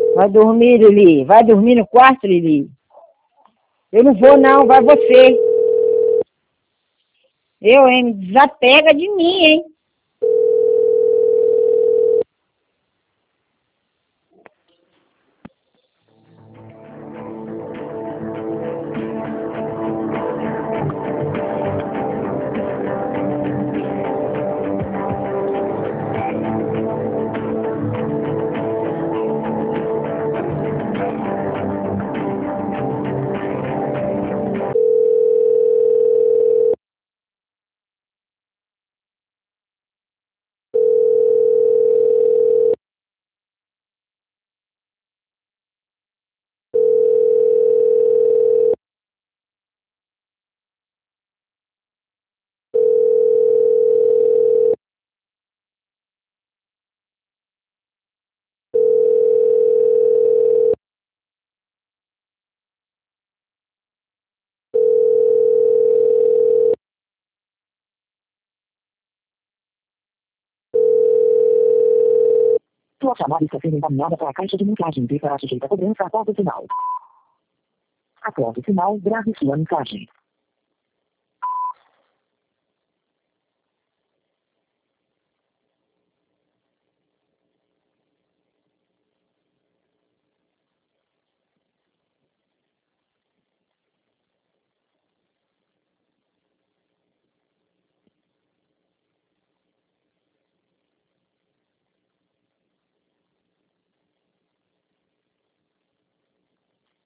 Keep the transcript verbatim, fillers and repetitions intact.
Vai dormir, Lili. Vai dormir no quarto, Lili. Eu não vou, não. Vai você. Eu, hein? Desapega de mim, hein? Sua chamada está sendo encaminhada para a caixa de mensagem e será sujeita a cobrança após o sinal. Após o sinal, grave sua mensagem.